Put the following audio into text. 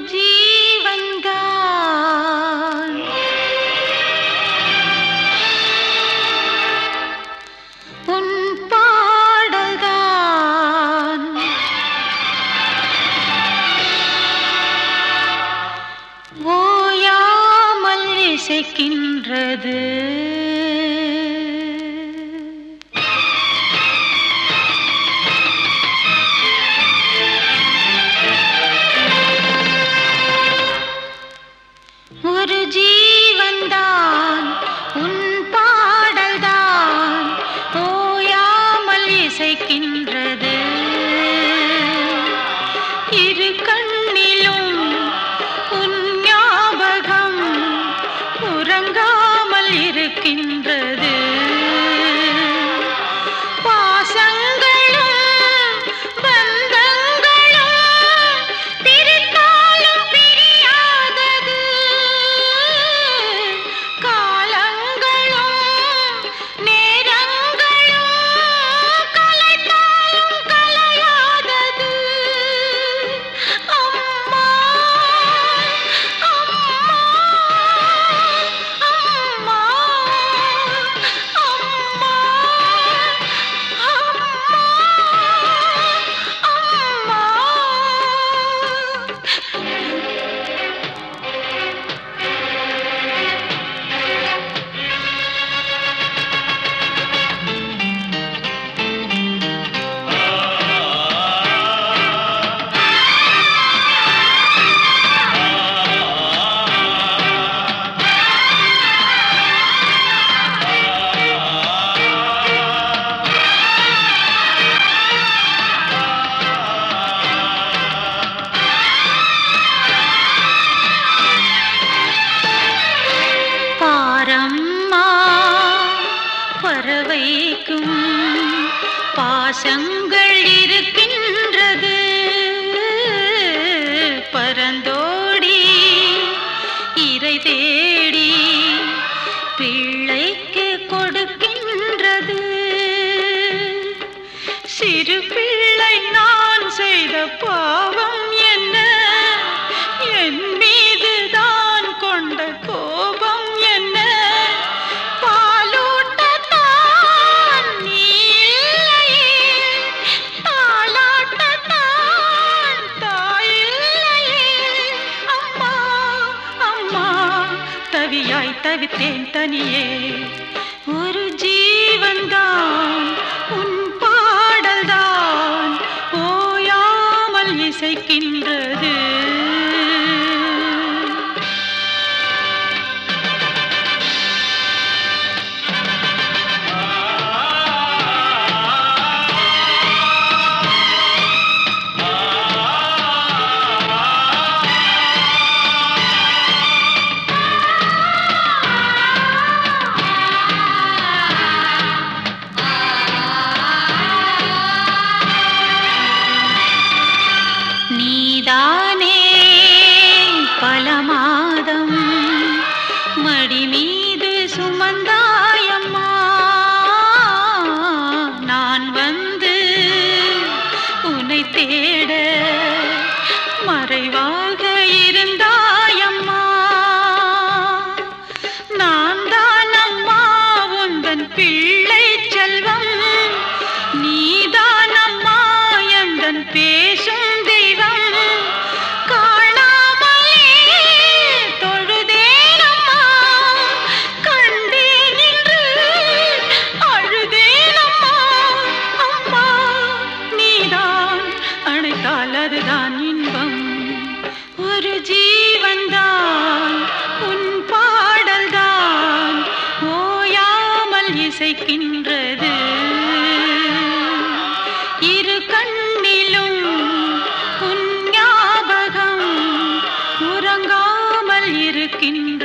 ஜீவன்தான் உன் பாடல்தான் ஓயாமல் இசைக்கின்றது. ஒரு ஜீவன்தான் உன் பாடல்தான் ஓயாமல் இசைக்கின்றது. இரு கண்ணிலும் உன் ஞாபகம் உறங்காமல் இருக்கின்றது. பறவைக்கும் பாசங்கள் இருக்கின்றது. பரந்தோடி இறை தேடி பிள்ளைக்கு கொடுக்கின்றது. சிறு பிள்ளை நான் செய்த பாவம் என்ன, என் மீது தான் கொண்ட கோபம் என்ன? தவித்தேன் தனியே. ஒரு ஜீவன்தான் உன் பாடல்தான் ஓயாமல் இசைக்கின்றது. நீதானே பல மாதம் மடி மீது சுமந்தாயம்மா. நான் வந்து உன்னை தேட மறைவாக இருந்தாயம்மா. நான் தான் அம்மா உந்தன் பிள்ளை செல்வம். நீதான் அம்மா எந்தன் பேசும் அதுதான் இன்பம். ஒரு ஜீவன்தான் உன் பாடல்தான் ஓயாமல் இசைக்கின்றது. இரு கண்ணிலும் உன் ஞாபகம் உறங்காமல் இருக்கின்றது.